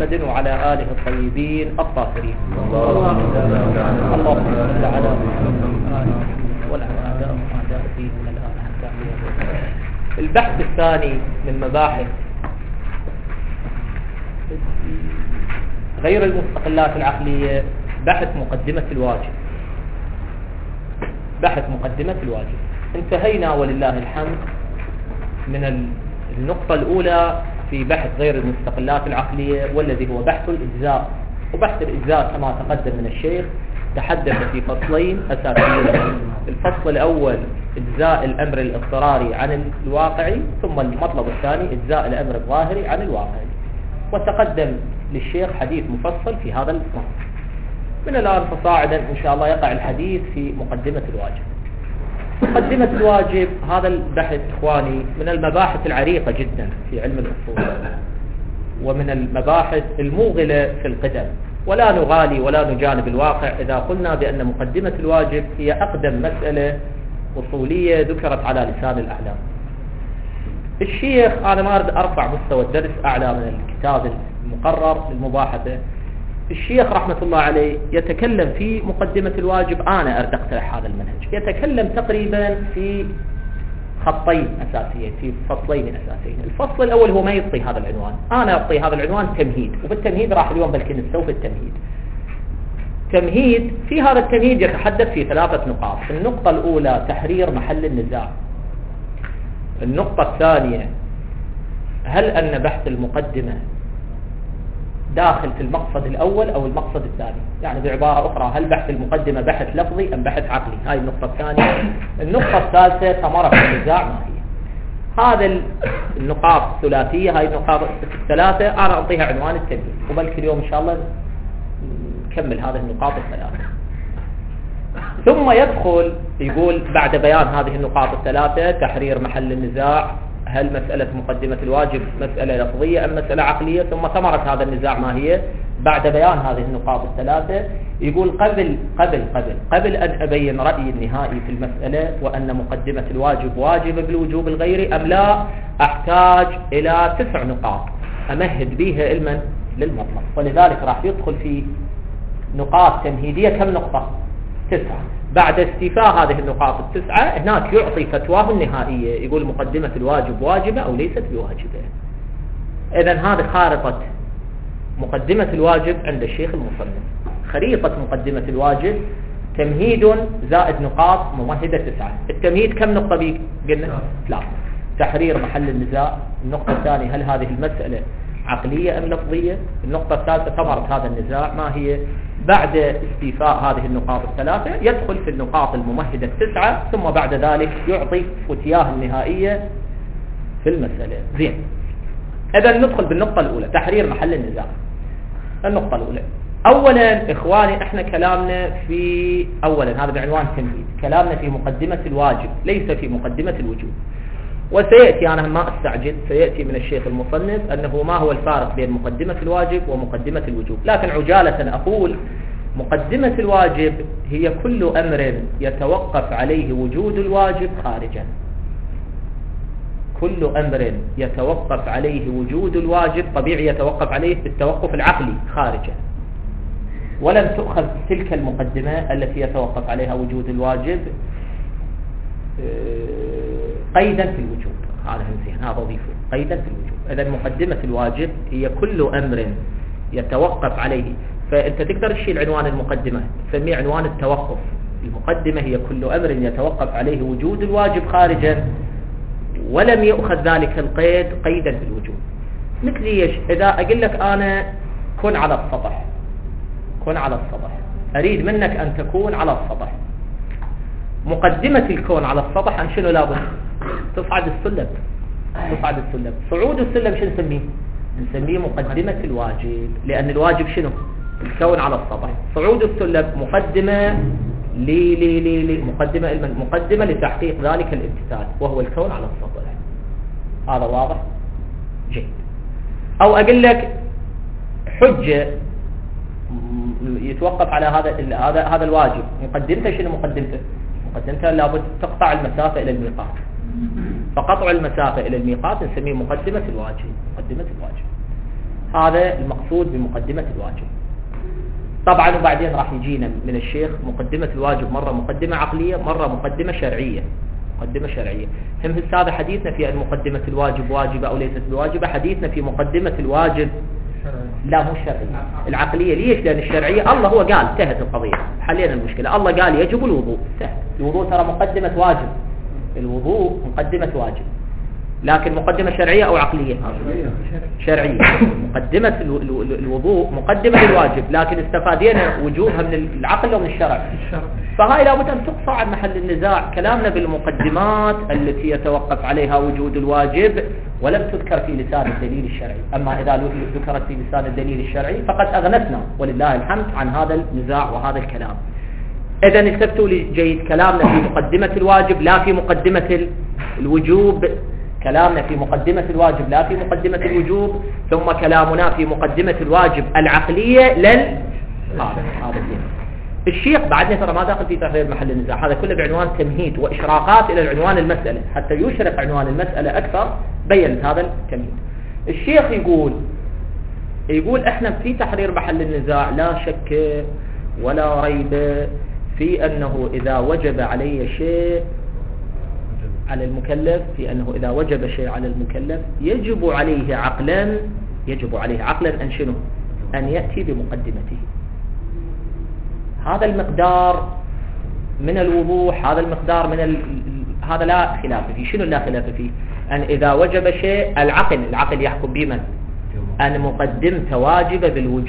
محمد وعلى آله الطيبين الطاهرين. اللهم صل على محمد وعلى أعداء فيه من الآن حتى البحث الثاني من مباحث غير المستقلات العقلية بحث مقدمة الواجب. بحث مقدمة الواجب انتهينا ولله الحمد من النقطة الأولى في بحث غير المستقلات العقلية، والذي هو بحث الإجزاء. وبحث الإجزاء كما تقدم من الشيخ تحدث في فصلين أساسيين. الفصل الأول إجزاء الأمر الاضطراري عن الواقعي، ثم المطلب الثاني إجزاء الأمر الظاهري عن الواقعي. وتقدم للشيخ حديث مفصل في هذا الموضوع. من الآن فصاعدا إن شاء الله يقع الحديث في مقدمة الواجب. مقدمة الواجب هذا البحث إخواني من المباحث العريقة جدا في علم الأصول، ومن المباحث الموغلة في القدم، ولا نغالي ولا نجانب الواقع إذا قلنا بأن مقدمة الواجب هي أقدم مسألة أصولية ذكرت على لسان الأعلام. الشيخ أنا ما أريد أرفع مستوى الدرس أعلى من الكتاب المقرر للمباحثة. الشيخ رحمة الله عليه يتكلم في مقدمة الواجب، أنا أريد أقترح هذا المنهج، يتكلم تقريبا في خطين أساسيين، في فصلين أساسيين. الفصل الأول هو ما يعطي هذا العنوان، أنا أعطي هذا العنوان تمهيد، وبالتمهيد راح اليوم بلكن نستوفي التمهيد. تمهيد في هذا التمهيد يتحدث في 3 نقاط. النقطة الأولى تحرير محل النزاع. النقطة الثانية هل أن بحث المقدمة داخل في المقصد الأول أو المقصد الثاني، يعني بعبارة أخرى هل بحث المقدمة بحث لفظي أم بحث عقلي. هاي النقطة الثانية. النقطة الثالثة ثمرة النزاع ما هي. هذا النقاط الثلاثية، هاي النقاط الثلاثة أنا أعطيها عنوان التمهيد، وبلكي اليوم إن شاء الله نكمل هذه النقاط الثلاثة. ثم يدخل يقول بعد بيان هذه النقاط الثلاثة تحرير محل النزاع، هل مسألة مقدمة الواجب مسألة لفظية أم مسألة عقلية، ثم ثمرة هذا النزاع ما هي. بعد بيان هذه النقاط الثلاثة يقول قبل أن أبين رأيي النهائي في المسألة وأن مقدمة الواجب واجب بالوجوب الغيري أم لا، أحتاج إلى 9 نقاط أمهد بها علما للمطلب. ولذلك راح يدخل في نقاط تمهيدية. كم نقطة؟ 9. بعد استيفاء هذه النقاط 9 هناك يعطي فتواه النهائية، يقول مقدمة الواجب واجبة أو ليست بواجبة. إذن هذه خارطة مقدمة الواجب عند الشيخ المصنف. خريطة مقدمة الواجب تمهيد زائد نقاط ممهدة 9. التمهيد كم نقطة بيك؟ قلنا 3. تحرير محل النزاع. النقطة الثانية هل هذه المسألة عقلية أم لفظية. النقطة الثالثة ثمرة هذا النزاع ما هي. بعد استيفاء هذه النقاط الثلاثة يدخل في النقاط الممهدة 9، ثم بعد ذلك يعطي فتياه النهائية في المسألة. زين، إذا ندخل بالنقطة الأولى تحرير محل النزاع. النقطة الأولى أولا إخواني احنا كلامنا في أولا هذا بعنوان تمهيد، كلامنا في مقدمة الواجب ليس في مقدمة الوجوب. وسيأتي أنا ما أستعجل سيأتي من الشيخ المصنف أنه ما هو الفارق بين مقدمة الواجب ومقدمة الوجوب. لكن عجالة أقول مقدمة الواجب هي كل أمر يتوقف عليه وجود الواجب خارجا. كل أمر يتوقف عليه وجود الواجب طبيعي يتوقف عليه بالتوقف العقلي خارجا، ولم تؤخذ تلك المقدمة التي يتوقف عليها وجود الواجب قيدا في الوجوب. هذا زين، هذا أضيفه قيدا في الوجوب. إذا مقدمة الواجب هي كل أمر يتوقف عليه. فأنت تقدر تشيل عنوان المقدمة تسميه عنوان التوقف. المقدمة هي كل أمر يتوقف عليه وجود الواجب خارجا ولم يؤخذ ذلك القيد قيدا في الوجوب. مثل ايش؟ إذا أقول لك أنا كن على السطح، كن على السطح، أريد منك أن تكون على السطح. مقدمة الكون على السطح عن شنو لابد؟ تصعد السلم. تصعد السلم. صعود السلم شنو نسميه؟ نسميه مقدمة الواجب، لأن الواجب شنو؟ الكون على السطح. صعود السلم مقدمة مقدمة لتحقيق ذلك الامتثال وهو الكون على السطح. هذا واضح؟ جيد. أو أقول لك حجة يتوقف على هذا الواجب، مقدمته شنو مقدمته؟ مقدمته لابد تقطع المسافة إلى الميقات، فقطع المسافة إلى الميقات نسميه مقدمة الواجب. مقدمة الواجب هذا المقصود بمقدمة الواجب. طبعا وبعدين راح يجينا من الشيخ مقدمة الواجب مرة مقدمة عقلية، مرة مقدمة شرعية. مقدمة شرعية. هم هذا حديثنا في أن مقدمة الواجب واجبة أو ليست بواجبة. حديثنا في مقدمة الواجب لا مو الشرعية، العقلية. ليش؟ لأن الشرعية الله هو قال انتهت القضية، حلينا المشكلة. الله قال يجب الوضوء، سهل. الوضوء ترى مقدمة واجب، الوضوء مقدمة واجب. لكن مقدمة شرعية أو عقلية؟ شرعية. مقدمة الوضوء مقدمة للواجب، لكن استفادينا وجوبها من العقل ومن الشرع. فهاي لابد أن تقصى عن محل النزاع. كلامنا بالمقدمات التي يتوقف عليها وجود الواجب ولم تذكر في لسان الدليل الشرعي. أما إذا ذكرت في لسان الدليل الشرعي فقد أغنتنا ولله الحمد عن هذا النزاع وهذا الكلام. إذا انتبهوا لي جيد، كلامنا في مقدمة الواجب لا في مقدمة الوجوب. كلامنا في مقدمة الواجب لا في مقدمة الوجوب، ثم كلامنا في مقدمة الواجب العقلية هذا الشيخ بعدنا ترى ما داخل في تحرير محل النزاع، هذا كله بعنوان تمهيد وإشراقات إلى العنوان المسألة حتى يشرق عنوان المسألة أكثر. بين هذا التمهيد. الشيخ يقول احنا في تحرير محل النزاع لا شك ولا ريب في أنه إذا وجب علي شيء على المكلف، في أنه إذا وجب شيء على المكلف يجب عليه عقلا أن شنو؟ أن يأتي بمقدمته. هذا المقدار من الوضوح، هذا المقدار من هذا لا خلاف فيه. شنو لا خلاف فيه؟ أن إذا وجب شيء العقل يحكم بمن؟ أن مقدمته واجبة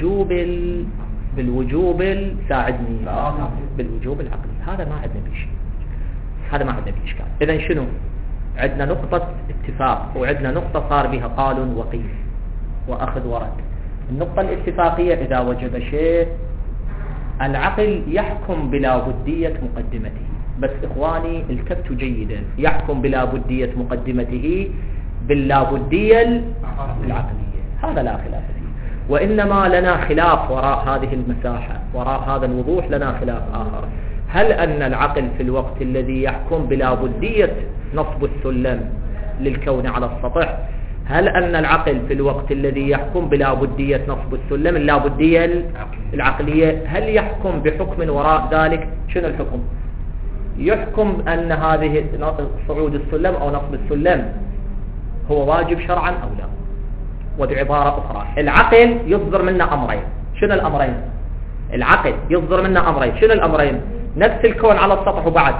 بالوجوب ساعدني بالوجوب العقلي. هذا ما عندنا فيه شيء، هذا ما عندنا فيه إشكال. إذن شنو؟ عندنا نقطة اتفاق وعندنا نقطة صار بها قال وقيل وأخذ ورد. النقطة الاتفاقية إذا وجب شيء العقل يحكم بلا بدية مقدمته. بس إخواني التفتوا جيدا، يحكم بلا بدية مقدمته باللا بدية العقلية. هذا لا خلاف فيه. وإنما لنا خلاف وراء هذه المساحة، وراء هذا الوضوح لنا خلاف آخر. هل أن العقل في الوقت الذي يحكم بلا بدية نصب السلم للكون على السطح، هل أن العقل في الوقت الذي يحكم بلا بدية نصب السلم اللا بدية العقلية هل يحكم بحكم وراء ذلك؟ شنو الحكم؟ يحكم أن هذه صعود السلم أو نصب السلم هو واجب شرعا أو لا. وبعبارة أخرى العقل يصدر منا أمرين. شنو الأمرين؟ العقل يصدر منا أمرين. شنو الأمرين؟ نفس الكون على السطح وبعد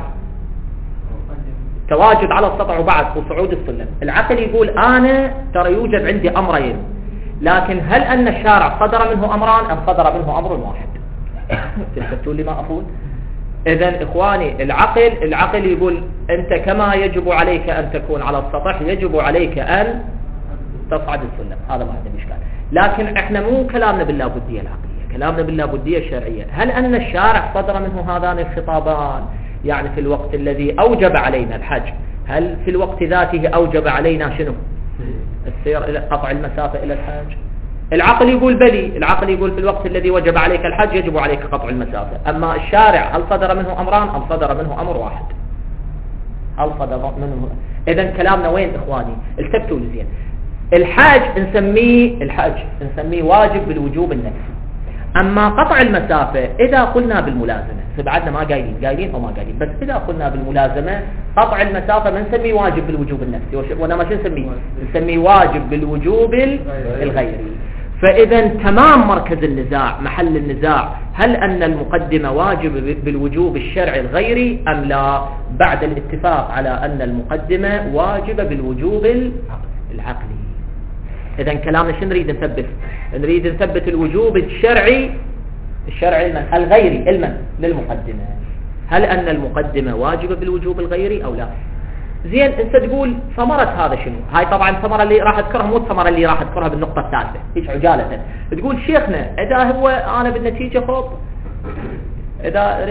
تواجد على السطح وبعد وصعود السلم. العقل يقول أنا ترى يوجد عندي أمرين، لكن هل أن الشارع صدر منه أمران أم صدر منه أمر واحد؟ تلفتوا لي ما أقول؟ إذن إخواني العقل يقول أنت كما يجب عليك أن تكون على السطح يجب عليك أن تصعد السلم. هذا ما عندنا إشكال. لكن إحنا مو كلامنا باللا بدية العقلية، كلامنا باللا بدية الشرعية. هل أن الشارع صدر منه هذان الخطابان؟ يعني في الوقت الذي أوجب علينا الحج، هل في الوقت ذاته أوجب علينا شنو؟ السير إلى قطع المسافة إلى الحج. العقل يقول بلي، العقل يقول في الوقت الذي وجب عليك الحج يجب عليك قطع المسافة. أما الشارع هل صدر منه أمران أم صدر منه أمر واحد؟ هل صدر منه؟ إذن كلامنا وين إخواني؟ التفتوا لزين. الحج نسميه واجب بالوجوب النفسي. أما قطع المسافة إذا قلنا بالملازمة، فبعدنا ما قايلين أو ما قايلين، بس إذا قلنا بالملازمة قطع المسافة ما نسميه واجب بالوجوب النفسي، وإنما شو نسميه واجب بالوجوب الغيري. فإذا تمام مركز النزاع، محل النزاع، هل أن المقدمة واجب بالوجوب الشرعي الغيري أم لا؟ بعد الاتفاق على أن المقدمة واجبة بالوجوب العقلي. إذا كلامنا شو نريد نثبت؟ نريد نثبت الوجوب الشرعي الغيري للمقدمة. هل أن المقدمة واجبة بالوجوب الغيري أو لا؟ زين أنت تقول ثمرة هذا شنو؟ هاي طبعا الثمرة اللي راح أذكرها مو الثمرة اللي راح أذكرها بالنقطة الثالثة. إيش عجالة تقول شيخنا إذا هو أنا بالنتيجة خب إذا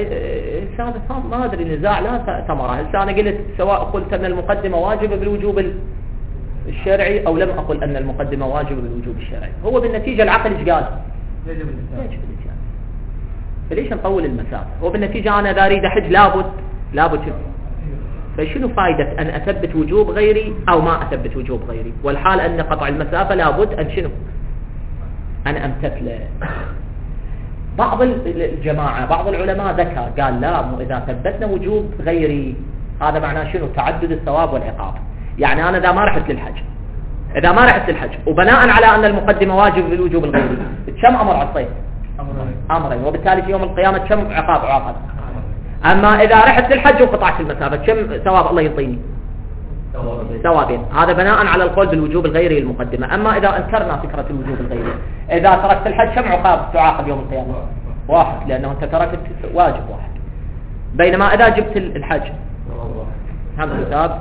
ما أدري نزاع لا ثمرة. هسه أنا قلت سواء قلت أن المقدمة واجبة بالوجوب الشرعي أو لم أقل أن المقدمة واجبة بالوجوب الشرعي، هو بالنتيجة العقل إيش قال؟ يجب الاتيان. فليش نطول المسافة؟ هو بالنتيجة أنا إذا أريد أحج لابد فشنو فائدة أن أثبت وجوب غيري أو ما أثبت وجوب غيري، والحال أن قطع المسافة لابد أن شنو؟ أنا أمتثله. بعض الجماعة بعض العلماء ذكر قال لا، مو إذا ثبتنا وجوب غيري هذا معناه شنو؟ تعدد الثواب والعقاب. يعني أنا إذا ما رحت للحج وبناء على أن المقدمة واجب بالوجوب الغيري، كم أمر عصيت؟ أمرين، وبالتالي في يوم القيامة كم عقاب عاقب. أما إذا رحت للحج وقطعت المسافة كم ثواب الله يعطيني؟ ثوابين. هذا بناء على القول بالوجوب الغيري للمقدمة. أما إذا أنكرنا فكرة الوجوب الغيري، إذا تركت الحج كم عقاب تعاقب يوم القيامة؟ واحد، لأنه أنت تركت واجب واحد. بينما إذا جبت الحج هم تثاب،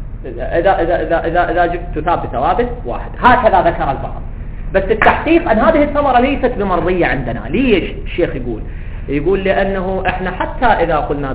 إذا جبت تثاب بثوابت واحد. هكذا ذكر البعض. بس التحقيق أن هذه الثمرة ليست بمرضية عندنا. ليش الشيخ يقول لأنه إحنا حتى إذا قلنا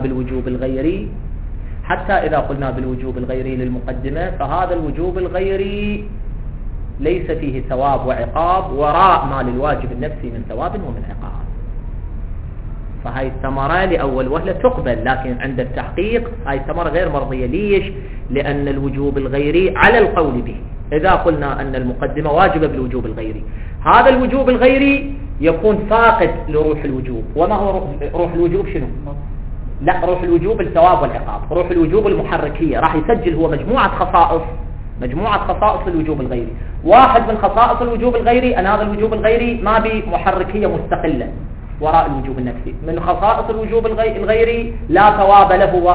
بالوجوب الغيري للمقدمة، فهذا الوجوب الغيري ليس فيه ثواب وعقاب وراء ما للواجب النفسي من ثواب ومن عقاب. فهاي الثمرة لأول وهلة تقبل، لكن عند التحقيق هاي الثمرة غير مرضية. ليش؟ لأن الوجوب الغيري على القول به، إذا قلنا أن المقدمة واجبة بالوجوب الغيري، هذا الوجوب الغيري يكون فاقد لروح الوجوب. وما هو روح الوجوب؟ شنو؟ لا، روح الوجوب الثواب والعقاب. روح الوجوب المحركية راح يسجل هو مجموعة خصائص للوجوب الغيري. واحد من خصائص الوجوب الغيري أن هذا الوجوب الغيري ما بمحركية مستقلة وراء الوجوب النفسي. من خصائص الوجوب الغيري لا ثواب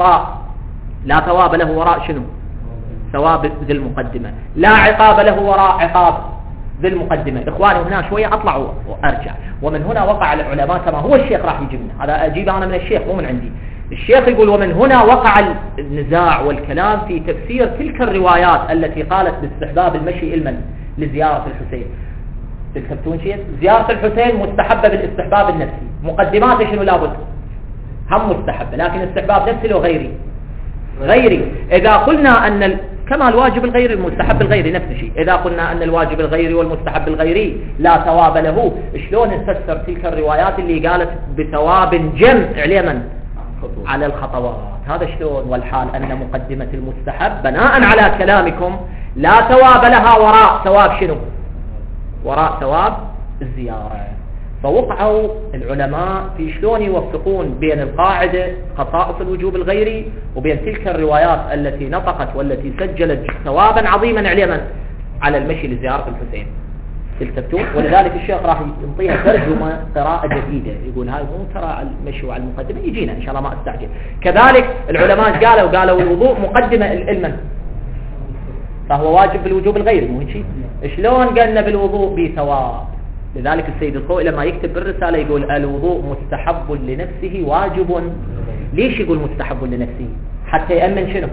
له وراء شنو؟ ثواب ذي المقدمة. لا عقاب له وراء عقاب ذي المقدمة. إخواني هنا شوية أطلع وأرجع. ومن هنا وقع العلماء كما هو الشيخ راح يجيبنا، هذا أجيب أنا من الشيخ مو من عندي. الشيخ يقول ومن هنا وقع النزاع والكلام في تفسير تلك الروايات التي قالت باستحباب المشي إلما لزيارة الحسين. تكتبتون شيء؟ زيارة الحسين مستحبة بالاستحباب النفسي. مقدمات شنو لابد؟ هم مستحبة، لكن استحباب نفسي لو غيري. إذا قلنا أن كما الواجب الغيري المستحب الغيري نفس الشيء، إذا قلنا أن الواجب الغيري والمستحب الغيري لا ثواب له، شلون نفسر تلك الروايات اللي قالت بثواب جمع لمن؟ على الخطوات. هذا شلون؟ والحال أن مقدمة المستحب بناء على كلامكم لا ثواب لها وراء ثواب شنو؟ وراء ثواب الزيارة. فوقعوا العلماء في شلون يوفقون بين القاعدة خصائص الوجوب الغيري وبين تلك الروايات التي نطقت والتي سجلت ثوابا عظيما على المشي لزيارة الحسين. تلتفتون؟ ولذلك الشيخ راح ينطيها ترجمة قراءة جديدة، يقول هاي مو ترى على المشي وعلى المقدمة، يجينا إن شاء الله ما استعجل. كذلك العلماء قالوا الوضوء مقدمة الإلمن، فهو واجب بالوجوب الغيري، مو هيك؟ شلون قلنا بالوضوء بثواب؟ لذلك السيد الخوئي لما يكتب بالرسالة يقول الوضوء مستحب لنفسه واجب. ليش يقول مستحب لنفسه؟ حتى يأمن شنو؟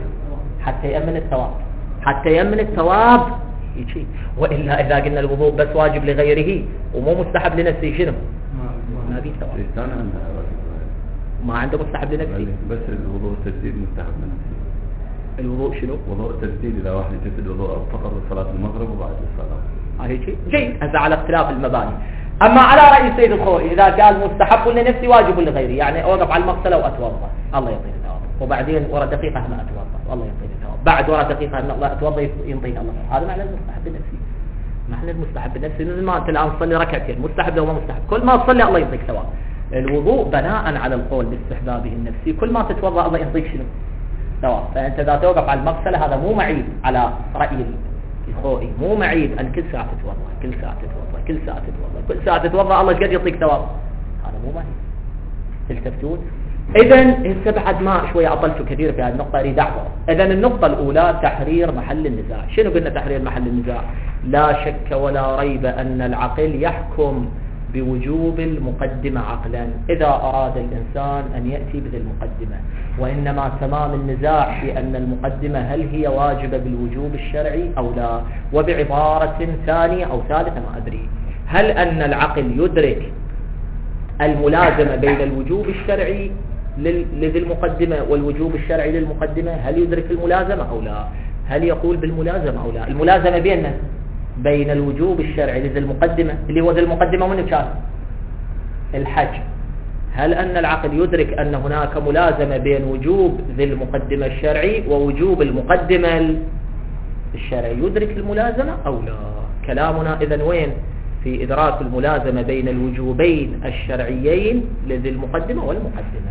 حتى يأمن الثواب يجي. وإلا إذا قلنا الوضوء بس واجب لغيره ومو مستحب لنفسه شنو؟ ما بيه ثواب. ما عنده مستحب لنفسه، بس الوضوء التجديد مستحب لنفسه. الوضوء شنو؟ وضوء التجديد إذا واحد يجدد وضوء فقط لصلاة المغرب وبعد الصلاة. هيك جيد. هذا على اختلاف المباني. أما على رأي السيد الخوئي إذا قال مستحب لنفسي واجب لغيري، يعني أوقف على المغسلة وأتوضأ الله يعطيني ثواب، وبعدين ورا دقيقة ما أتوضأ الله يعطيني ثواب، بعد ورا دقيقة الله أتوضأ يعطيني الله. هذا معنى المستحب لنفسي. معنى المستحب لنفسي مثل ما أنت الآن تصلي ركعتين مستحب لو ما مستحب، كل ما تصلي الله يعطيك ثواب. الوضوء بناء على القول باستحبابه النفسي، كل ما تتوضأ الله يعطيك شنو؟ ثواب. فأنت إذا توقف على المغسلة هذا مو معيب على رأي الخوئي، مو معيب أن كل ساعة تتوضأ كل ساعة تتوضأ الله قد يعطيك ثواب، هذا مو معيب. تلتفتون؟ إذن بعد ما شوية أطلت كثير في هذه النقطة أريد أعبر. إذن النقطة الأولى تحرير محل النزاع. شنو قلنا تحرير محل النزاع؟ لا شك ولا ريب أن العقل يحكم بوجوب المقدمة عقلا إذا أراد الإنسان أن يأتي بذي المقدمة، وإنما تمام النزاع في أن المقدمة هل هي واجبة بالوجوب الشرعي أو لا. وبعبارة ثانية أو ثالثة ما أدري، هل أن العقل يدرك الملازمة بين الوجوب الشرعي لذي المقدمة والوجوب الشرعي للمقدمة، هل يدرك الملازمة أو لا؟ هل يقول بالملازمة أو لا؟ الملازمة بين الوجوب الشرعي لذي المقدمة اللي هو ذي المقدمة من كان الحج، هل أن العقل يدرك أن هناك ملازمة بين وجوب ذي المقدمة الشرعي ووجوب المقدمة الشرعي؟ يدرك الملازمة أو لا؟ كلامنا إذن وين؟ في إدراك الملازمة بين الوجوبين الشرعيين لذي المقدمة والمقدمة.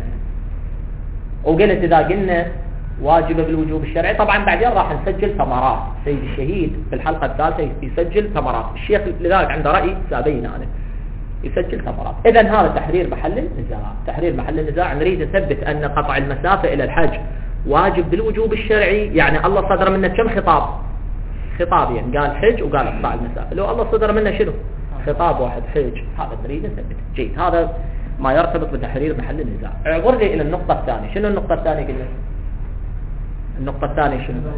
وقلت إذا قلنا واجبة بالوجوب الشرعي طبعا بعدين راح نسجل ثمرات. سيد الشهيد في الحلقة الثالثة يسجل ثمرات، الشيخ لذلك عنده رأي سابين أنا يسجل ثمرات. إذن هذا تحرير محل النزاع. تحرير محل النزاع نريد نثبت أن قطع المسافة إلى الحج واجب بالوجوب الشرعي. يعني الله صدر منه كم خطاب؟ خطابين، قال حج وقال اقطع المسافة. لو الله صدر منه شنو؟ خطاب واحد حج. هذا نريد نثبت. جيد، هذا ما يرتبط بتحرير محل النزاع. عبر لي إلى النقطة الثانية. شنو النقطة الثانية قلنا؟ النقطة الثانية شنو؟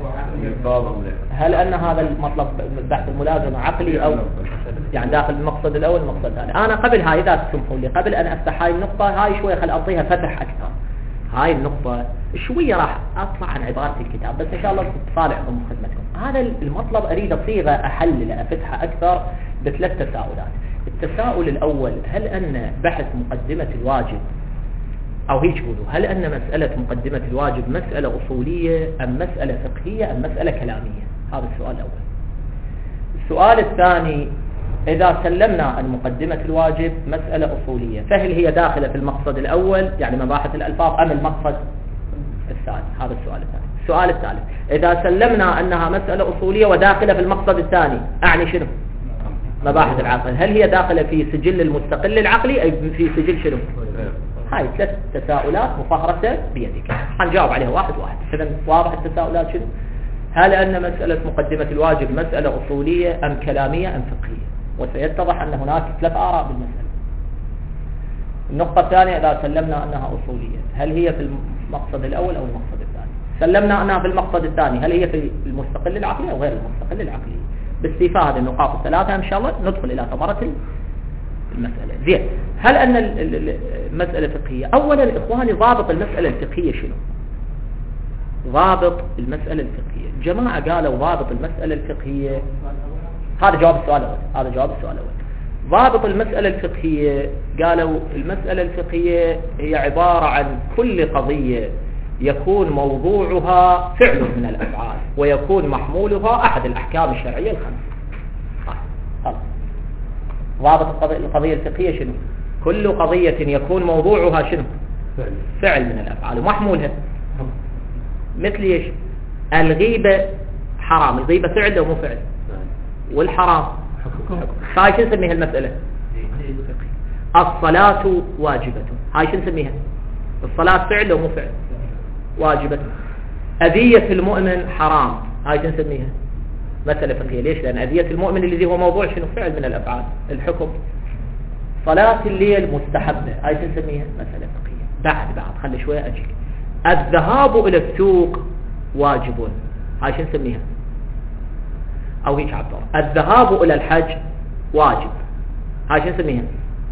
هل أن هذا المطلب بحث الملازمة عقلي أو يعني داخل المقصد الأول المقصد الثاني؟ أنا قبل هاي إذا تسمحوا لي قبل أن أفتح هاي النقطة هاي شوية خل أعطيها فتح أكثر. هاي النقطة شوية راح أطلع عن عبارة الكتاب بس إن شاء الله تفالعكم خدمتكم. هذا المطلب أريد أصيغه أحلله أفتحه أكثر بثلاث تساؤلات. التساؤل الأول، هل أن بحث مقدمة الواجب أو هيك قولوا، هل أن مسألة مقدمة الواجب مسألة أصولية أم مسألة فقهية أم مسألة كلامية؟ هذا السؤال الأول. السؤال الثاني، إذا سلمنا أن مقدمة الواجب مسألة أصولية فهل هي داخلة في المقصد الأول يعني مباحث الألفاظ أم المقصد الثاني؟ هذا السؤال الثاني. السؤال الثالث، إذا سلمنا أنها مسألة أصولية وداخلة في المقصد الثاني أعني شنو؟ مباحث العقل، هل هي داخلة في سجل المستقل العقلي أي في سجل شنو؟ هاي ثلاث تساؤلات مفهرسة بيدك هنجاوب عليها واحد واحد. إذن واضح التساؤلات شنو؟ هل أن مسألة مقدمة الواجب مسألة أصولية أم كلامية أم فقهية؟ وسيتضح أن هناك ثلاث آراء بالمسألة. النقطة الثانية، إذا سلمنا أنها أصولية هل هي في المقصد الأول أو المقصد الثاني؟ سلمنا أنها في المقصد الثاني هل هي في المستقل العقلي أو غير المستقل العقلي؟ باستيفاء هذه النقاط الثلاثة إن شاء الله ندخل إلى ثمرة المسألة. زين، هل أن المسألة فقهية؟ أولا إخواني ضابط المسألة الفقهية شنو؟ ضابط المسألة الفقهية جماعة قالوا ضابط المسألة الفقهية، هذا جواب السؤال الأول. هذا جواب السؤال الأول. ضابط المسألة الفقهية قالوا المسألة الفقهية هي عبارة عن كل قضية يكون موضوعها فعل من الأفعال ويكون محمولها أحد الأحكام الشرعية الخمسة. خلاص. ضابط القضية الفقهية شنو؟ كل قضية يكون موضوعها شنو؟ فعل من الأفعال ومحمولها مثل ايش؟ الغيبة حرام، الغيبة فعل أو مو فعل؟ والحرام هاي شو نسميها المسألة؟ الصلاة واجبة، هاي شو نسميها؟ الصلاة فعل أو مو فعل؟ واجبة. أذية المؤمن حرام، هاي شو نسميها؟ مسألة فقهية. ليش؟ لأن أذية المؤمن الذي هو موضوع شنو؟ فعل من الأفعال. الحكم صلاة الليل مستحبة، هاي شو نسميها؟ مسألة فقهية. بعد خلي شوية أجيك. الذهاب إلى السوق واجب، هاي شو نسميها؟ أو هيك عبر. الذهاب إلى الحج واجب، هاي شو نسميها؟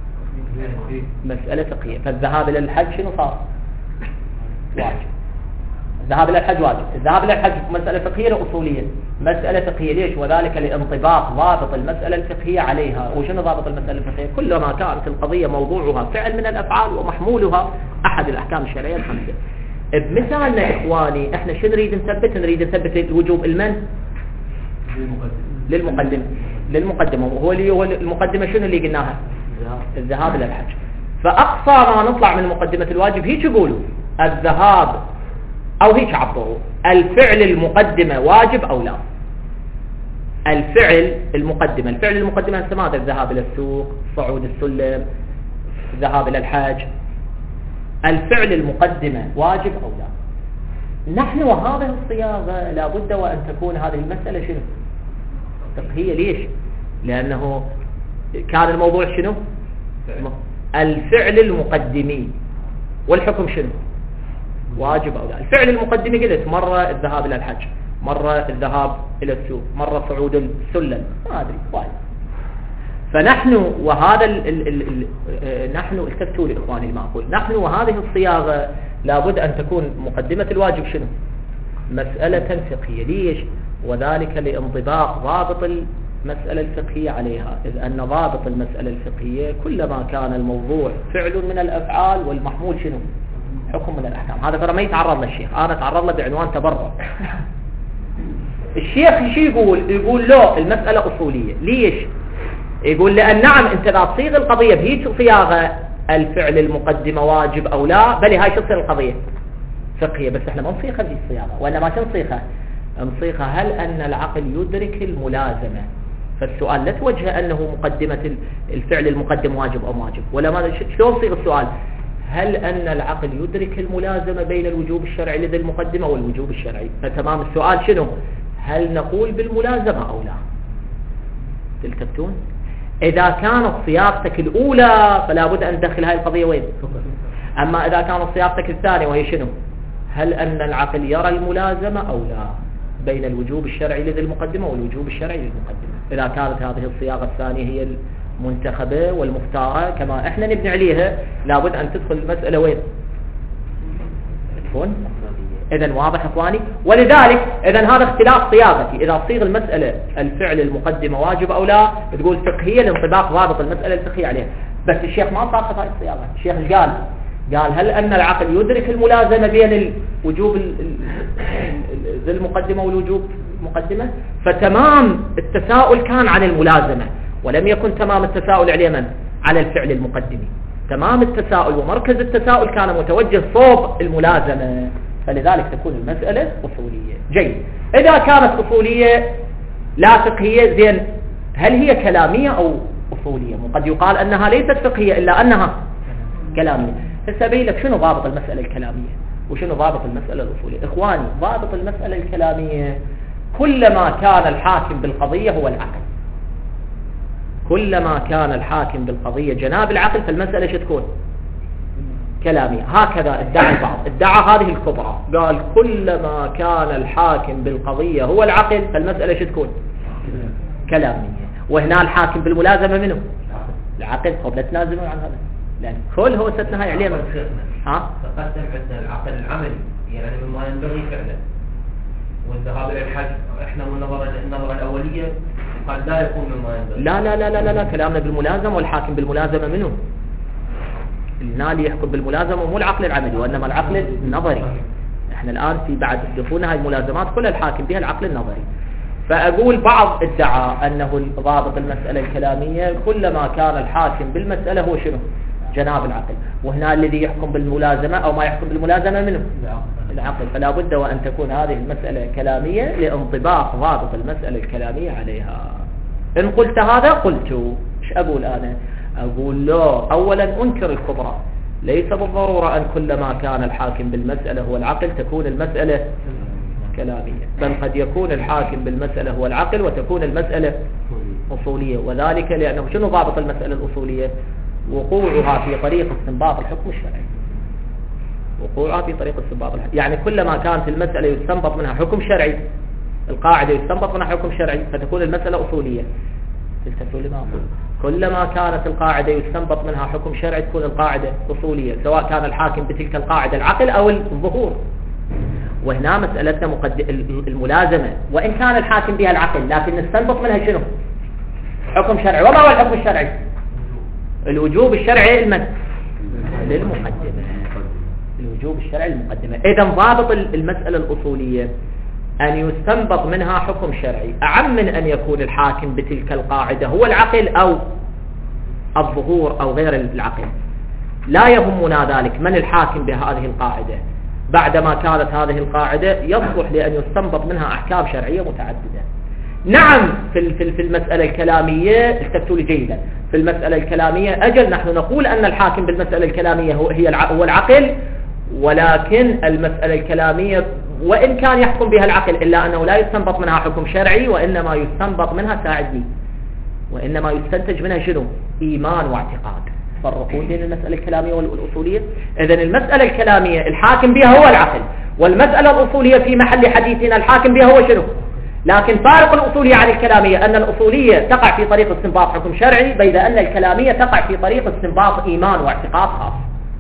مسألة فقهية. فالذهاب إلى الحج شنو صار؟ واجب. الذهاب إلى الحج واجب. الذهاب إلى الحج مسألة فقهية أو أصولية؟ مسألة فقهية. ليش؟ وذلك لانطباق ضابط المسألة الفقهية عليها. وشنو ضابط المسألة الفقهية؟ كلما كانت القضية موضوعها فعل من الأفعال ومحمولها أحد الأحكام الشرعية الخمسة. بمثالنا إخواني احنا شو نريد نثبت؟ نريد نثبت الوجوب المن؟ للمقدمة. وهو اللي هو المقدمة شنو اللي قلناها؟ الذهاب إلى الحج. فأقصى ما نطلع من مقدمة الواجب هيك يقولوا الذهاب أو هيك عبروا الفعل المقدمة واجب أو لا. الفعل المقدمة هسه الذهاب إلى السوق، صعود السلم، الذهاب إلى الحج. الفعل المقدمة واجب أو لا؟ نحن وهذه الصياغة لابد وأن تكون هذه المسألة شنو؟ فقهية. ليش؟ لأنه كان الموضوع شنو؟ الفعل المقدمي والحكم شنو؟ واجب أو لا. الفعل المقدمي قلت مرة الذهاب إلى الحج، مرة الذهاب إلى السوق، مرة صعود السلم، ما أدري وايد. فنحن وهذا نحن التفتوا لإخواني المعقول، نحن وهذه الصياغة لابد أن تكون مقدمة الواجب شنو؟ مسألة فقهية. ليش؟ وذلك لانطباق ضابط المسألة الفقهية عليها، إذ أن ضابط المسألة الفقهية كلما كان الموضوع فعل من الأفعال والمحمول شنو؟ حكم من الأحكام. هذا ترى ما يتعرض للشيخ، أنا أتعرض له بعنوان تبرع. الشيخ شو يقول؟ يقول لا المسألة أصولية. ليش؟ يقول لأن نعم أنت لا تصيغ القضية بهيك صياغة الفعل المقدمة واجب أو لا، بل هاي شو تصير القضية فقهية، بس احنا ما نصيغها بهي الصياغة، وإنما شو نصيغها؟ نصيغها هل أن العقل يدرك الملازمة؟ فالسؤال لا توجه أنه مقدمة الفعل المقدم واجب أو واجب، ولا ما شلون صيغ السؤال؟ هل أن العقل يدرك الملازمة بين الوجوب الشرعي لدى المقدمة والوجوب الشرعي؟ فتمام السؤال شنو؟ هل نقول بالملازمة أو لا؟ تلتفتون؟ إذا كانت صياغتك الأولى فلا بد أن تدخل هذه القضية وين؟ أما إذا كانت صياغتك الثانية وهي شنو؟ هل أن العقل يرى الملازمة أو لا بين الوجوب الشرعي لدى المقدمة والوجوب الشرعي للمقدمة؟ إذا كانت هذه الصياغة الثانية هي المنتخبة والمختارة كما إحنا نبني عليها، لابد أن تدخل المسألة وين؟ تكون إذن واضح إخواني؟ ولذلك إذن هذا اختلاف صياغتي، إذا صيغ المسألة الفعل المقدمة واجب أو لا تقول فقهية لانطباق ضابط المسألة الفقهية عليها، بس الشيخ ما طاقت هذه الصياغة. الشيخ ايش قال؟ قال هل أن العقل يدرك الملازمة بين الوجوب ذي المقدمة والوجوب المقدمة؟ فتمام التساؤل كان عن الملازمة، ولم يكن تمام التساؤل على من؟ على الفعل المقدم. تمام التساؤل ومركز التساؤل كان متوجه صوب الملازمة، فلذلك تكون المسألة أصولية. جيد، إذا كانت أصولية لا فقهية، زين هل هي كلامية أو أصولية؟ وقد يقال أنها ليست فقهية إلا أنها كلامية. فسأبين لك شنو ضابط المسألة الكلامية وشنو ضابط المسألة الأصولية. إخواني، ضابط المسألة الكلامية كلما كان الحاكم بالقضية هو العقل، كلما كان الحاكم بالقضية جناب العقل فالمسألة شو تكون؟ كلامية. هكذا ادعى البعض، ادعى هذه الكبرى، قال كلما كان الحاكم بالقضية هو العقل فالمسألة شو تكون؟ كلامية. وهنا الحاكم بالملازمة منه؟ العقل. قبل تنازلون عن هذا لأن كل هو ستنهاي عليه من ها؟ تقدم عندنا العقل العملي يعني مما ينبغي فعله والذهاب إلى الحج، احنا من النظرة الأولية قد لا يكون مما ينبغي. لا لا لا لا لا، كلامنا بالملازمة والحاكم بالملازمة منه. هنا اللي يحكم بالملازمة مو العقل العملي وإنما العقل النظري. احنا الآن في بعد دخولنا هاي الملازمات كل الحاكم بها العقل النظري. فأقول بعض ادعى أنه ضابط المسألة الكلامية كلما كان الحاكم بالمسألة هو شنو؟ جناب العقل. وهنا الذي يحكم بالملازمة أو ما يحكم بالملازمة منه؟ العقل. فلا بد وأن تكون هذه المسألة كلامية لانطباق ضابط المسألة الكلامية عليها. إن قلت هذا قلت إيش أقول أنا؟ أقول لا، أولا أنكر الكبرى، ليس بالضرورة أن كلما كان الحاكم بالمسألة هو العقل تكون المسألة كلامية، بل قد يكون الحاكم بالمسألة هو العقل وتكون المسألة أصولية. وذلك لأنه شنو ضابط المسألة الأصولية؟ وقوعها في طريق استنباط الحكم الشرعي. وقوعها في طريق استنباط الحكم، يعني كلما كانت المسألة يستنبط منها حكم شرعي، القاعدة يستنبط منها حكم شرعي فتكون المسألة أصولية. تلتفتوا لما أقول؟ كلما كانت القاعدة يستنبط منها حكم شرعي تكون القاعدة أصولية، سواء كان الحاكم بتلك القاعدة العقل أو الظهور. وهنا مسألتنا الملازمة، وإن كان الحاكم بها العقل لكن نستنبط منها شنو؟ حكم شرعي. وما هو الحكم الشرعي؟ الوجوب الشرعي للمقدمة. الوجوب الشرعي للمقدمة. إذا ضابط المسألة الأصولية أن يستنبط منها حكم شرعي أعم من أن يكون الحاكم بتلك القاعدة هو العقل أو الظهور أو غير العقل. لا يهمنا ذلك من الحاكم بهذه القاعدة، بعدما كانت هذه القاعدة يصلح لأن يستنبط منها أحكام شرعية متعددة. نعم في المسألة الكلامية، استفتوا لي جيدا، في المسألة الكلامية أجل نحن نقول أن الحاكم بالمسألة الكلامية هو العقل، ولكن المسألة الكلامية وإن كان يحكم بها العقل إلا أنه لا يستنبط منها حكم شرعي، وإنما يستنبط منها ساعدني، وإنما يستنتج منها شنو؟ إيمان واعتقاد. فرقون بين المسألة الكلامية والأصولية. إذن المسألة الكلامية الحاكم بها هو العقل، والمسألة الأصولية في محل حديثنا الحاكم بها هو شنو؟ لكن فارق الأصولية عن الكلامية أن الأصولية تقع في طريق استنباط حكم شرعي، بيد أن الكلامية تقع في طريق استنباط إيمان واعتقاد خاص.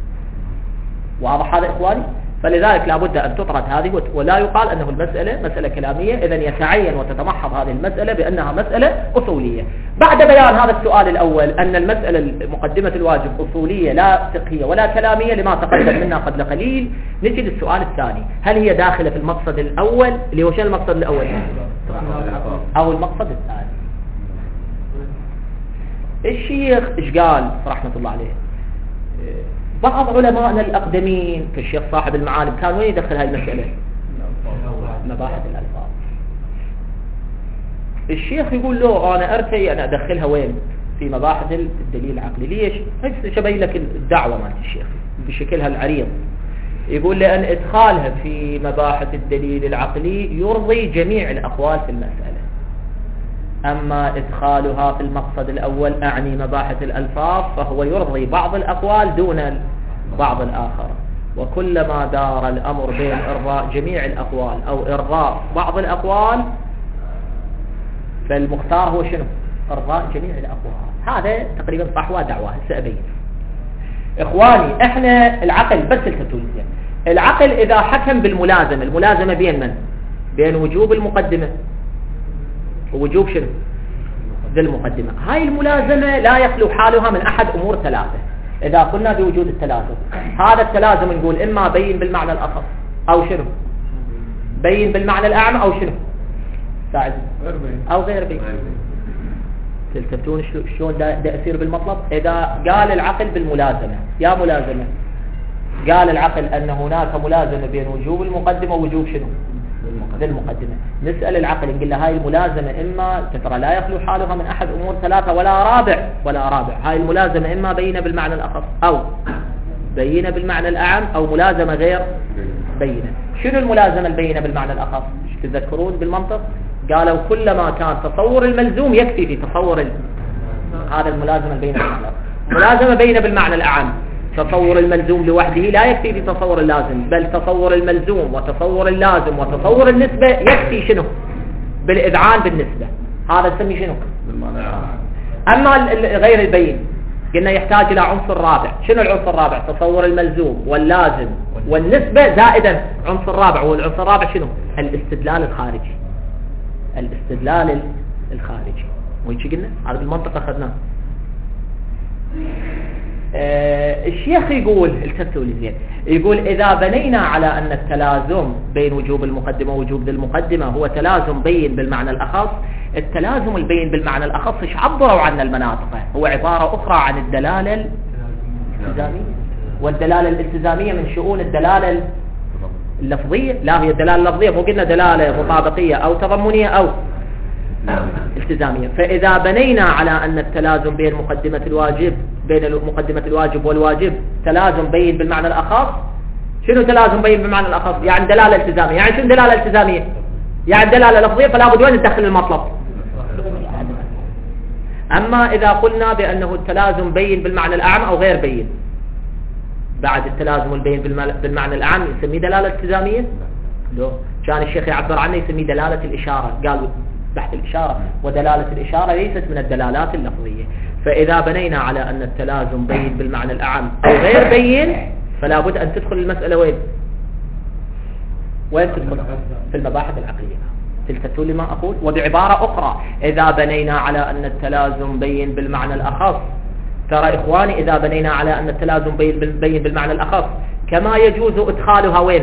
واضح هذا إخواني؟ فلذلك لابد أن تطرد هذه، ولا يقال أنه المسألة مسألة كلامية. إذن يتعين وتتمحض هذه المسألة بأنها مسألة أصولية. بعد بيان هذا السؤال الأول أن المسألة مقدمة الواجب أصولية لا فقهية ولا كلامية لما تقدم منا قبل قليل، نجي للسؤال الثاني، هل هي داخلة في المقصد الأول اللي هو شنو المقصد الأول أو المقصد الثاني؟ الشيخ إيش قال رحمة الله عليه؟ بعض علمائنا الأقدمين كالشيخ صاحب المعالم كان وين يدخل هاي المسألة؟ مباحث الألفاظ. الشيخ يقول له أنا أرتي أن أدخلها وين؟ في مباحث الدليل العقلي. ليش؟ شبين لك الدعوة مالت الشيخ بشكلها العريض. يقول لأن إدخالها في مباحث الدليل العقلي يرضي جميع الأقوال في المسألة، أما إدخالها في المقصد الأول أعني مباحث الألفاظ فهو يرضي بعض الأقوال دون بعض الآخر. وكلما دار الأمر بين إرضاء جميع الأقوال أو إرضاء بعض الأقوال فالمختار هو شنو؟ إرضاء جميع الأقوال. هذا تقريبا صحوة دعوة. سأبين إخواني إحنا العقل بس التتولية. العقل إذا حكم بالملازمة، الملازمة بين من؟ بين وجوب المقدمة ووجوب شنو؟ ذي المقدمة. هاي الملازمة لا يخلو حالها من أحد أمور ثلاثة. إذا قلنا بوجود التلازم، هذا التلازم نقول إما بين بالمعنى الأخص أو شنو؟ بين بالمعنى الأعم أو شنو؟ ساعد أو غير بين. تلتفتون شلون دا يصير بالمطلب؟ إذا قال العقل بالملازمة، يا ملازمة، قال العقل أن هناك ملازمة بين وجوب المقدمة ووجوب شنو؟ للمقدمة. نسأل العقل نقول له هاي الملازمة إما ترى لا يخلو حالها من أحد أمور ثلاثة ولا رابع. هاي الملازمة إما بينة بالمعنى الأخص أو بينة بالمعنى الأعم أو ملازمة غير بينة. شنو الملازمة البينة بالمعنى الأخص؟ تذكرون بالمنطق قالوا كلما كان تصور الملزوم يكفي في تصور هذا الملازمة البينة بالمعنى الأخص. ملازمة بينة بالمعنى الأعم، تصور الملزوم لوحده لا يكفي في تصور اللازم، بل تصور الملزوم وتصور اللازم وتصور النسبة يكفي شنو؟ بالإذعان بالنسبة. هذا نسميه شنو؟ أما غير البين قلنا يحتاج إلى عنصر رابع. شنو العنصر الرابع؟ تصور الملزوم واللازم والنسبة زائدا عنصر رابع. والعنصر الرابع شنو؟ الاستدلال الخارجي. الاستدلال الخارجي. وين شو قلنا؟ هذا بالمنطق أخذناه. الشيخ يقول التفتوا لي زين، يقول إذا بنينا على أن التلازم بين وجوب المقدمة ووجوب ذي المقدمة هو تلازم بين بالمعنى الأخص، التلازم البين بالمعنى الأخص إيش عبروا عن المناطق؟ هو عبارة أخرى عن الدلالة الالتزامية. والدلالة الالتزامية من شؤون الدلالة اللفظية. لا، هي الدلالة اللفظية، مو قلنا دلالة مطابقية أو تضمنية أو التزامية. فإذا بنينا على أن التلازم بين مقدمة الواجب بين مقدمة الواجب والواجب تلازم بين بالمعنى الأخص. شنو تلازم بين بالمعنى الأخص؟ يعني دلالة التزامية. يعني شنو دلالة التزامية؟ يعني دلالة لفظية، فلا بد وين ندخل المطلب. أما إذا قلنا بأنه التلازم بين بالمعنى الأعم أو غير بين، بعد التلازم البين بالمعنى الأعم يسميه دلالة التزامية؟ لا، كان الشيخ يعبر عنه يسميه دلالة الإشارة. قالوا بحث الإشارة، ودلالة الإشارة ليست من الدلالات اللفظية. فإذا بنينا على أن التلازم بين بالمعنى الأعم أو غير بين فلا بد أن تدخل المسألة وين تدخل؟ في المباحث العقلية. تلتفتوا لما أقول؟ وبعبارة أخرى إذا بنينا على أن التلازم بين بالمعنى الأخص، ترى إخواني إذا بنينا على أن التلازم بين بالمعنى الأخص كما يجوز إدخالها وين؟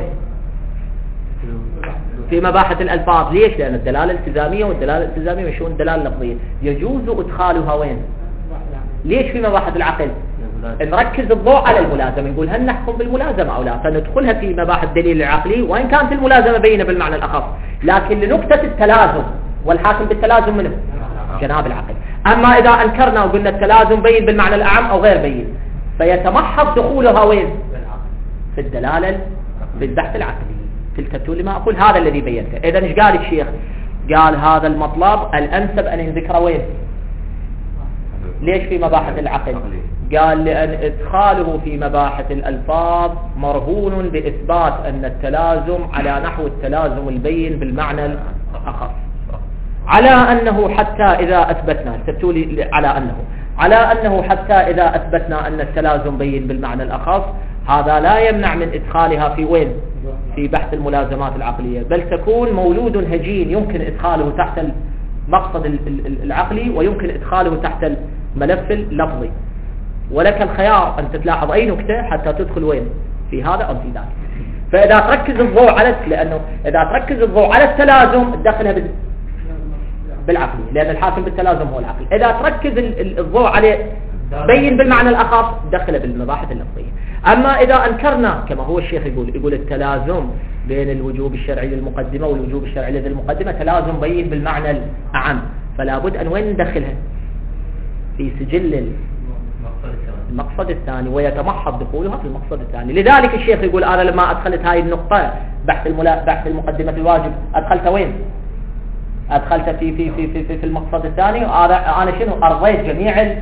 في مباحث الألفاظ. ليش؟ لأن الدلالة الالتزامية والدلالة الالتزامية مشون الدلالة اللفظية يجوز إدخالها وين؟ ليش في مباحث العقل؟ نركز الضوء على الملازمة، نقول هل نحكم بالملازمة أو لا، فندخلها في مباحث الدليل العقلي وإن كانت الملازمة بينة بالمعنى الأخص، لكن لنقطة التلازم، والحاكم بالتلازم منه جناب العقل. أما إذا أنكرنا وقلنا التلازم بين بالمعنى الأعم أو غير بين فيتمحض دخولها وين؟ في الدلالة بالبحث العقلي. تلتفتوا لما أقول؟ هذا الذي بينته. إذا إيش قال الشيخ؟ قال هذا المطلب الأنسب أن يذكر وين؟ ليش في مباحث العقل؟ قال لأن إدخاله في مباحث الألفاظ مرهون بإثبات أن التلازم على نحو التلازم البين بالمعنى الأخص، على أنه حتى إذا أثبتنا على أنه حتى إذا أثبتنا أن التلازم بين بالمعنى الأخص هذا لا يمنع من إدخالها في وين؟ في بحث الملازمات العقلية، بل تكون مولود هجين يمكن إدخاله تحت المقصد العقلي ويمكن إدخاله تحت الملف اللفظي. ولك الخيار أن تلاحظ أي نكتة حتى تدخل وين؟ في هذا أو في ذاك. فإذا تركز الضوء على لأنه إذا تركز الضوء على التلازم تدخلها بالعقلية، لأن الحاكم بالتلازم هو العقل. إذا تركز الضوء عليه بين بالمعنى الأخص دخل بالمباحث اللفظية. أما إذا أنكرنا كما هو الشيخ يقول التلازم بين الوجوب الشرعي للمقدمة والوجوب الشرعي للمقدمة تلازم بين بالمعنى الأعم، فلا بد أن وين ندخلها؟ في سجل المقصد الثاني، ويتمحض دخولها في المقصد الثاني. لذلك الشيخ يقول أنا لما أدخلت هاي النقطة بحث المقدمة الواجب أدخلتها وين؟ أدخلت في المقصد الثاني. أنا شنو أرضيت جميع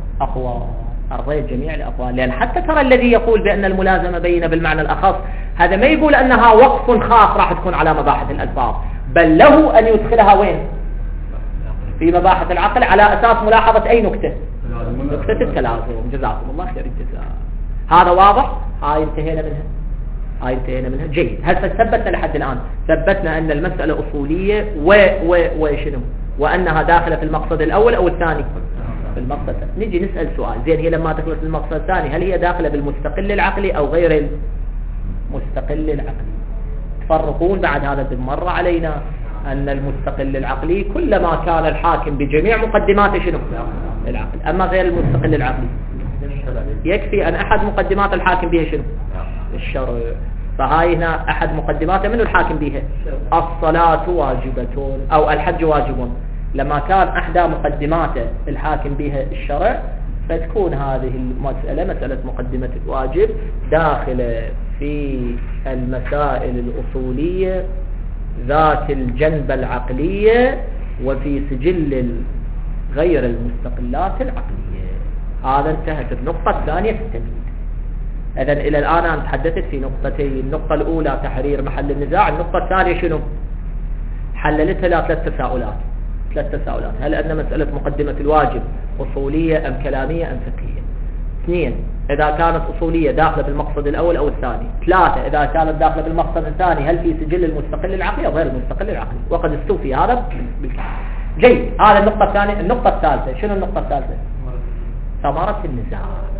الأقوال، لأن حتى ترى الذي يقول بأن الملازمة بينة بالمعنى الأخص هذا ما يقول أنها وقف خاص راح تكون على مباحث الألفاظ، بل له أن يدخلها وين؟ في مباحث العقل على أساس ملاحظة أي نكتة؟ نكتة التلازم. جزاكم الله خير الجزاء. هذا واضح؟ هاي انتهينا منها. جيد. هل ثبتنا لحد الآن؟ ثبتنا أن المسألة أصولية وشنو؟ وأنها داخلة في المقصد الأول أو الثاني؟ في المقصد الثاني. نجي نسأل سؤال، زين هي لما تدخل في المقصد الثاني هل هي داخلة بالمستقل العقلي أو غير المستقل العقلي؟ تفرقون بعد هذا بالمرة علينا أن المستقل العقلي كلما كان الحاكم بجميع مقدماته شنو؟ العقل. أما غير المستقل العقلي يكفي أن أحد مقدمات الحاكم بها شنو؟ الشرع. فهاي هنا أحد مقدماته من الحاكم بها الصلاة واجبة أو الحج واجب. لما كان أحدى مقدماته الحاكم بها الشرع فتكون هذه المسألة مسألة مقدمة الواجب داخلة في المسائل الأصولية ذات الجنبة العقلية وفي سجل غير المستقلات العقلية. هذا انتهت النقطة الثانية في التمهيد. إذن إلى الآن أنا تحدثت في نقطتين. النقطة الأولى تحرير محل النزاع، النقطة الثانية شنو؟ حللتها لها ثلاث تساؤلات. هل أن مسألة مقدمة الواجب أصولية أم كلامية أم فقهية؟ 2 إذا كانت أصولية داخلة بالمقصد الأول أو الثاني. 3 إذا كانت داخلة بالمقصد الثاني هل في سجل المستقل العقلي أو غير المستقل العقلي؟ وقد استوفي هذا بالكامل. جيد. هذا النقطة الثانية. النقطة الثالثة شنو النقطة الثالثة؟ ثمرة النزاع.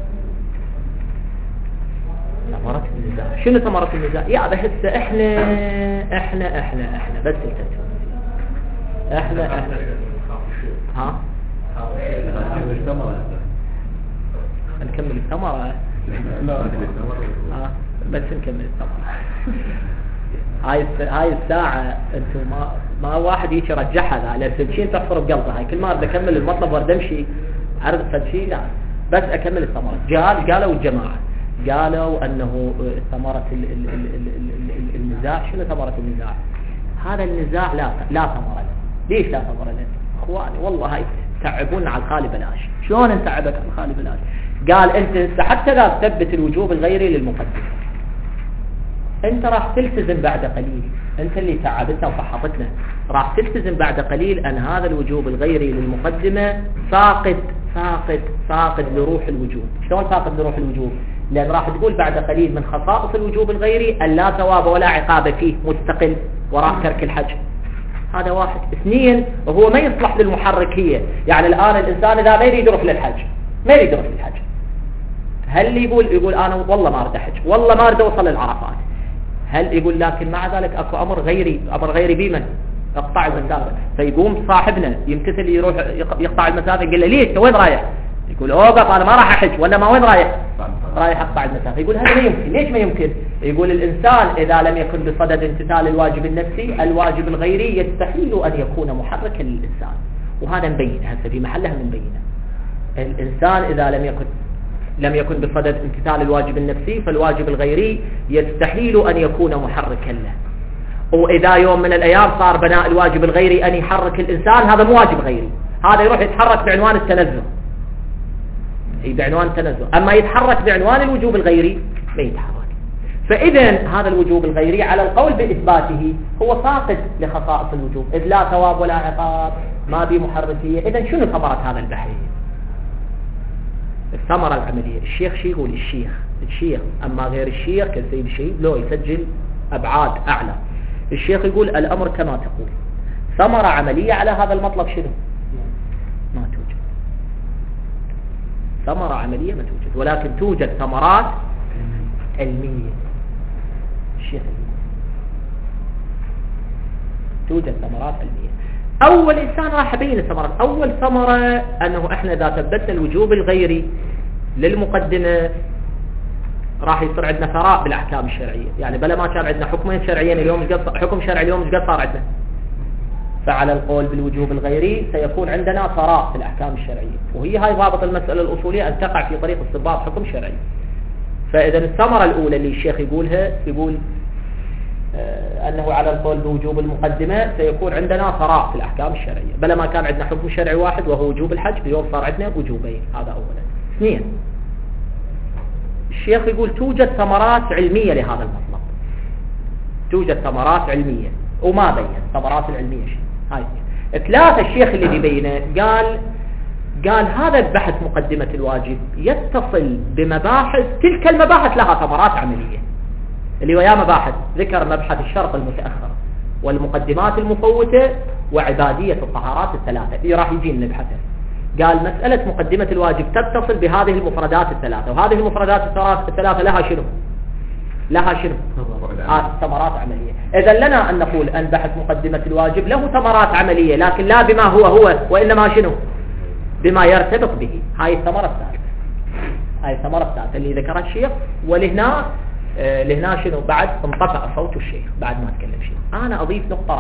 شنو ثمرة النزاع؟ يا بحس احنا بس التجربة. احنا ها نكمل الثمرة. بس نكمل الثمرة. هاي الساعة انتم ما واحد يجي يرجعها على سلشين تحفر بقلبها. هاي كل ما ابدا اكمل المطلب وارد امشي عرض فدشي لا بس اكمل الثمرة. قالوا الجماعة قالوا انه ثمرة النزاع. شنو ثمرة النزاع؟ هذا النزاع لا ثمرة له. ليش لا ثمرة له؟ اخواني والله هاي تعبون على الخالي بلاش. شلون نتعبك على الخالي بلاش؟ قال انت حتى لا تثبت الوجوب الغيري للمقدمة انت راح تلتزم بعد قليل. انت اللي تعبتنا وفحطتنا راح تلتزم بعد قليل ان هذا الوجوب الغيري للمقدمة فاقد لروح الوجوب. شلون فاقد لروح الوجوب؟ لأن راح تقول بعد قليل من خصائص الوجوب الغيري أن لا ثواب ولا عقاب فيه مستقل وراء ترك الحج. هذا 1. 2 هو ما يصلح للمحركية. يعني الآن الإنسان إذا ما يريد يروح للحج هل يقول أنا والله ما أريد أحج والله ما أريد أوصل للعرفات؟ هل يقول لكن مع ذلك أكو أمر غيري بمن اقطع المسافة؟ فيقوم صاحبنا يمتثل يروح يقطع المسافة يقول له ليش وين رايح؟ يقول اوقف انا ما راح احج ولا ما وين رايح اقطع المسافه. يقول هذا ما يمكن. ليش ما يمكن؟ يقول الانسان اذا لم يكن بصدد امتثال الواجب النفسي الواجب الغيري يستحيل ان يكون محركا للانسان. وهذا مبين هسه في محلها مبينه. الانسان اذا لم يكن بصدد امتثال الواجب النفسي فالواجب الغيري يستحيل ان يكون محركا له. واذا يوم من الايام صار بناء الواجب الغيري ان يحرك الانسان هذا مو واجب غيري، هذا يروح يتحرك بعنوان التنزه. بعنوان التنزه. أما يتحرك بعنوان الوجوب الغيري ما يتحرك. فإذا هذا الوجوب الغيري على القول بإثباته هو فاقد لخصائص الوجوب، إذ لا ثواب ولا عقاب ما بي محركية. إذا شنو ثمرة هذا البحث؟ الثمرة العملية. الشيخ شي يقول الشيخ أما غير الشيخ كالسيد الشيخ لو يسجل أبعاد أعلى. الشيخ يقول الأمر كما تقول. ثمرة عملية على هذا المطلب شنو؟ ما توجد ثمرة عملية، ما توجد، ولكن توجد ثمرات علمية. الشيخ توجد ثمرات علمية. أول إنسان راح يبين الثمرة. أول ثمرة أنه إحنا إذا ثبتنا الوجوب الغيري للمقدمة راح يصير عندنا ثراء بالأحكام الشرعية. يعني بلا ما كان عندنا حكمين شرعيين اليوم، حكم شرعي اليوم ايش قد صار عندنا؟ فعلى القول بالوجوب الغيري سيكون عندنا ثراء في الأحكام الشرعية، وهي هاي ضابط المسألة الأصولية أن تقع في طريق استنباط حكم شرعي. فإذا الثمرة الأولى اللي الشيخ يقولها يقول أنه على القول بوجوب المقدمة سيكون عندنا ثراء في الأحكام الشرعية، بلا ما كان عندنا حكم شرعي واحد وهو وجوب الحج، اليوم صار عندنا وجوبين. هذا أولا. اثنين، الشيخ يقول توجد ثمرات علمية لهذا المطلب. توجد ثمرات علمية وما بين ثمرات العلمية شيء. هاي ثلاثة. الشيخ اللي بيبينه قال هذا البحث مقدمة الواجب يتصل بمباحث، تلك المباحث لها ثمرات عملية اللي ويا مباحث. ذكر مبحث الشرط المتأخر والمقدمات المفوتة وعبادية الطهارات الثلاثة اللي راح يجي نبحثها. قال مسألة مقدمة الواجب تتصل بهذه المفردات الثلاثة، وهذه المفردات الثلاثة لها شنو؟ لها شنو؟ ثمرات عملية. إذا لنا أن نقول أن بحث مقدمة الواجب له ثمرات عملية، لكن لا بما هو وإنما شنو؟ بما يرتبط به. هاي الثمرة الثالثة. هاي الثمرة الثالثة اللي ذكرها الشيخ. ولهنا شنو؟ بعد انطفأ صوت الشيخ بعد ما تكلم شيء. أنا أضيف نقطة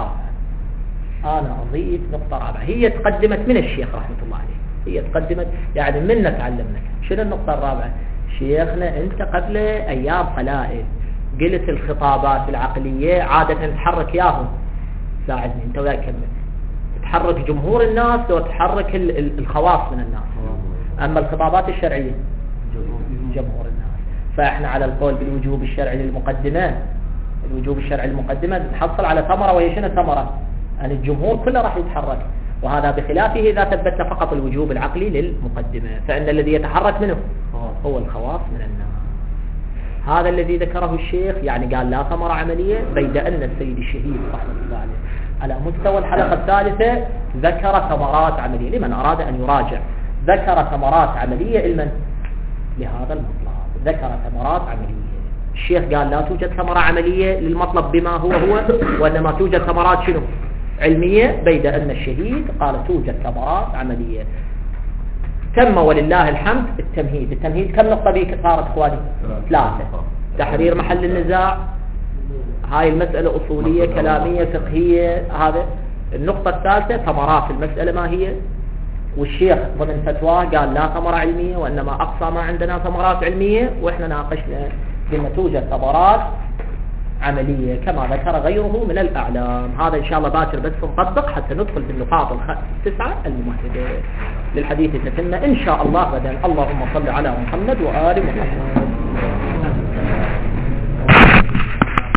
رابعة. هي تقدمت من الشيخ رحمة الله عليه. هي تقدمت يعني منا تعلمنا. شنو النقطة الرابعة؟ شيخنا أنت قبل أيام قلائل قلت الخطابات العقلية عادة تحرك ياهم. ساعدني أنت وياك كمل. تحرك جمهور الناس وتحرك الخواص من الناس. أما الخطابات الشرعية جمهور الناس. فإحنا على القول بالوجوب الشرعي للمقدمة، الوجوب الشرعي للمقدمة نحصل على ثمرة، وهي شنو الثمرة؟ أن الجمهور كله راح يتحرك، وهذا بخلافه إذا ثبتنا فقط الوجوب العقلي للمقدمة، فإن الذي يتحرك منه هو الخواص من الناس. هذا الذي ذكره الشيخ، يعني قال لا ثمرة عملية، بيد أن السيد الشهيد رحمه الله عليه على مستوى الحلقة الثالثة ذكر ثمرات عملية لمن أراد أن يراجع. ذكر ثمرات عملية لمن؟ لهذا المطلب. ذكر ثمرات عملية. الشيخ قال لا توجد ثمرة عملية للمطلب بما هو وإنما توجد ثمرات شنو؟ علمية. بيد أن الشهيد قال توجد ثمرات عملية. تم ولله الحمد التمهيد. التمهيد كم نقطة بيك صارت اخواني؟ 3. تحرير محل النزاع، هاي المسألة أصولية كلامية فقهية. هذا النقطة الثالثة ثمرات المسألة ما هي، والشيخ ضمن فتواه قال لا ثمرة علمية وإنما أقصى ما عندنا ثمرات علمية، وإحنا ناقشنا قلنا توجد ثمرات عملية كما ذكر غيره من الأعلام. هذا إن شاء الله باكر بس نطبق حتى ندخل بالنقاط 9 الممهدة للحديث تتم إن شاء الله غدا. اللهم صل على محمد وآل محمد.